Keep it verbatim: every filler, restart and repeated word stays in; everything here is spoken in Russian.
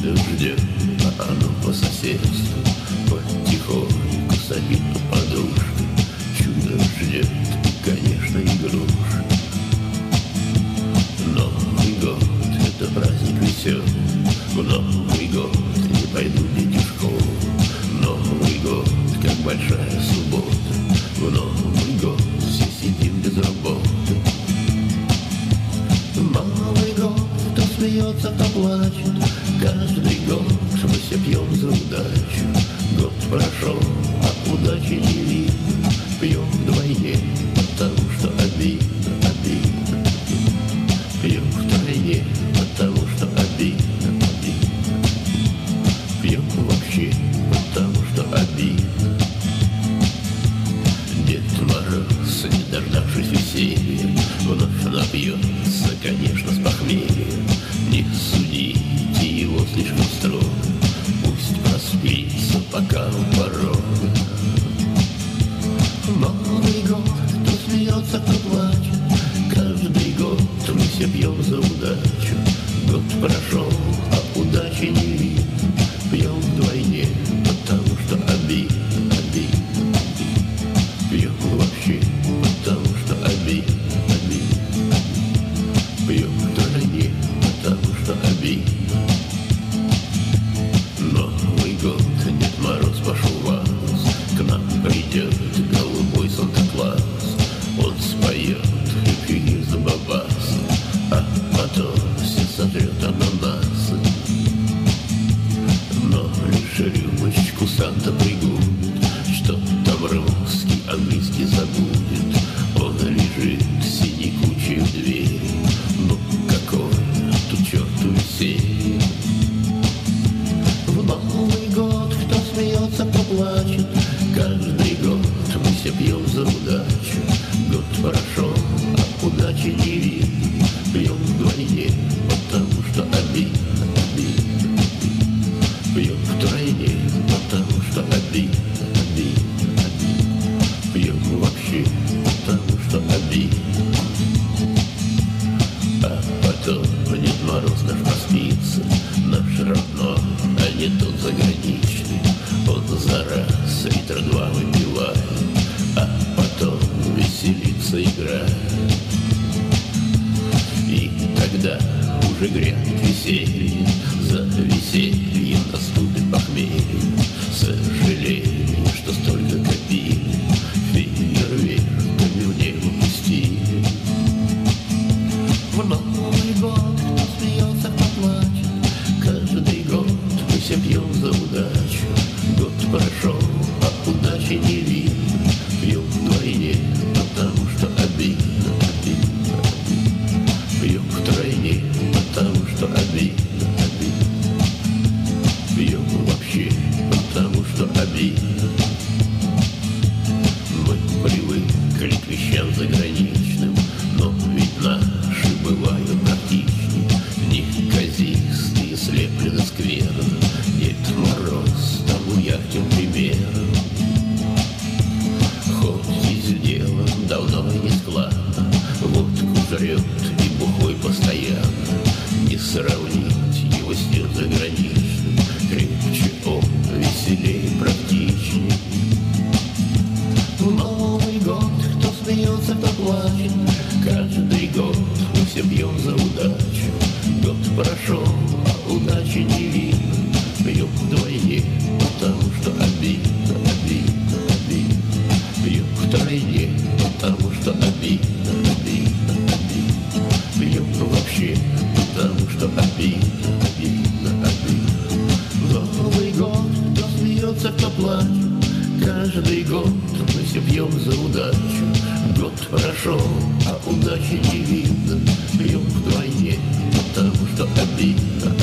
ждет, а оно по соседству потихоньку сопит под подушкой. Чудо ждет, конечно, игрушек. Новый год — это праздник веселый. В Новый год не пойдут дети в школу. Новый год, как большая суббота. В Новый год все сидим без работы. Новый год, кто смеется, кто плачет. Каждый год мы все пьем за удачу. Год прошел, а удачи не видно. Пьем вдвойне, потому что обидно, обидно. Пьем втройне, потому что обидно, обидно. Пьем вообще, потому что обидно. Дед Мороз, не дождавшись веселья, вновь напьется, конечно, с похмелья. Не судите его слишком строго, пусть проспится, пока у порога. Новый год, кто смеется, кто плачет. Каждый год мы все пьем за удачу. Год прошел, а удачи не видно. Пьем вдвойне, потому что обидно, обидно, обидно. Пьем вообще, потому что обидно, обидно, обидно. Пьем вдвойне, потому что обидно. Новый год, Дед Мороз пошел в август. К нам придет голубой Санта-Клаус. Он споет хиппи за бабасы, а потом все сожрет ананасы. Но лишь рюмочку Санта пригубит, что там русский, английский забудет. Он лежит синей кучей в двери. Ну какое тут черту веселье. В Новый год кто смеется, кто плачет. Каждый год мы все пьем за удачу. Год прошел, а удачи не видно. Пьем вдвойне, потому что обидно, обидно, обидно. Пьем втройне, потому что обидно, обидно, обидно. Пьем вообще, потому что обидно. А потом Дед Мороз наш проспится, наш родной, а не тот заграничный. Он за раз литра два выпивает, а потом веселится, играет. И тогда уже грянет веселье, за весельем наступит похмелье. Сожаление, что столько копили, фейерверками в небо пустили. В Новый год кто смеется, кто плачет. Каждый год мы все пьем за удачу. Год прошел, а удачи не видно. Пьем вдвойне, потому что обидно, обидно, обидно. Пьем втройне, потому что обидно, обидно. Пьем вообще, потому что обидно. Мы привыкли к вещам заграничным, но ведь наши бывают практичнее. В них казистые слеплены скверно. Дед Мороз тому ярким примером. Хоть и сделан давно и не складно, водку жрет и бухой постоянно. Не сравнить его с тем заграничным. Крепче он, веселее, практичнее. В Новый год кто смеется, кто плачет. Каждый год мы все пьем за удачу. Год прошел, а удачи не видно. Пьем вдвойне, потому что обидно, обидно, обидно. Пьем втройне, потому что обидно, обидно, обидно. Пьем вообще, потому что обидно, обидно, обидно. Новый год, кто смеется, кто плачет. Каждый год мы все пьем за удачу. Год прошел, а удачи не видно. Пьем вдвойне, потому что обидно,